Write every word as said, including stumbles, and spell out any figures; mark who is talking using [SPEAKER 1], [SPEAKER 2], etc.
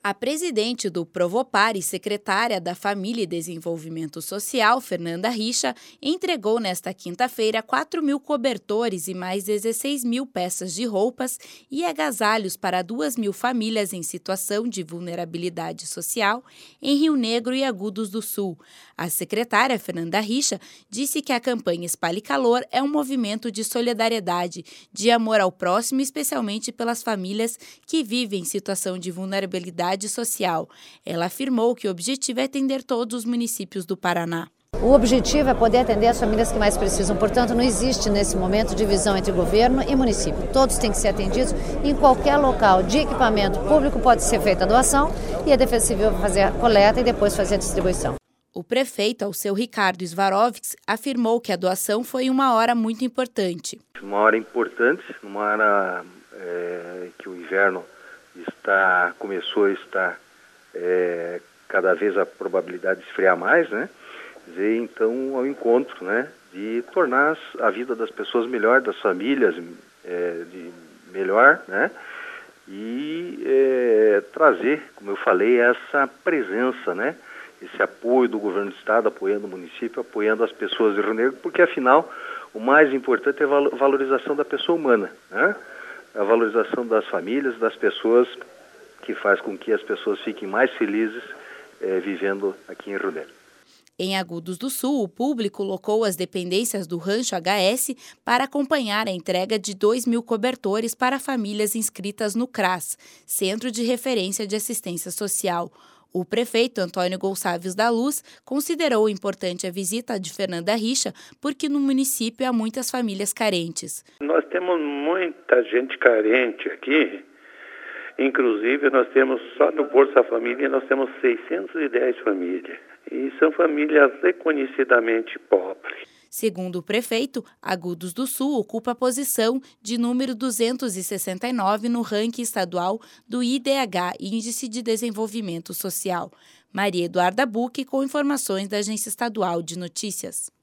[SPEAKER 1] A presidente do Provopar e secretária da Família e Desenvolvimento Social, Fernanda Richa, entregou nesta quinta-feira quatro mil cobertores e mais dezesseis mil peças de roupas e agasalhos para duas mil famílias em situação de vulnerabilidade social em Rio Negro e Agudos do Sul. A secretária Fernanda Richa disse que a campanha Espalhe Calor é um movimento de solidariedade, de amor ao próximo, especialmente pelas famílias que vivem em situação de vulnerabilidade social. Ela afirmou que o objetivo é atender todos os municípios do Paraná.
[SPEAKER 2] O objetivo é poder atender as famílias que mais precisam, portanto, não existe nesse momento divisão entre governo e município. Todos têm que ser atendidos em qualquer local de equipamento público, pode ser feita a doação e a Defesa Civil vai fazer a coleta e depois fazer a distribuição.
[SPEAKER 1] O prefeito, Alceu Ricardo Svarovski, afirmou que a doação foi uma hora muito importante.
[SPEAKER 3] Uma hora importante, uma hora é, que o inverno está, começou a estar é, cada vez a probabilidade de esfriar mais, né? Dizer, então, ao encontro, né, de tornar a vida das pessoas melhor, das famílias é, de melhor, né? E é, trazer, como eu falei, essa presença, né? Esse apoio do governo do estado, apoiando o município, apoiando as pessoas de Rio Negro, porque afinal o mais importante é a valorização da pessoa humana, né? A valorização das famílias, das pessoas, que faz com que as pessoas fiquem mais felizes é, vivendo aqui em Rio Negro.
[SPEAKER 1] Em Agudos do Sul, o público locou as dependências do Rancho H S para acompanhar a entrega de dois mil cobertores para famílias inscritas no CRAS, Centro de Referência de Assistência Social. O prefeito Antônio Gonçalves da Luz considerou importante a visita de Fernanda Richa porque no município há muitas famílias carentes.
[SPEAKER 4] Nós temos muita gente carente aqui, inclusive nós temos só no Bolsa Família nós temos seiscentas e dez famílias e são famílias reconhecidamente pobres.
[SPEAKER 1] Segundo o prefeito, Agudos do Sul ocupa a posição de número duzentos e sessenta e nove no ranking estadual do I D H, Índice de Desenvolvimento Social. Maria Eduarda Buque, com informações da Agência Estadual de Notícias.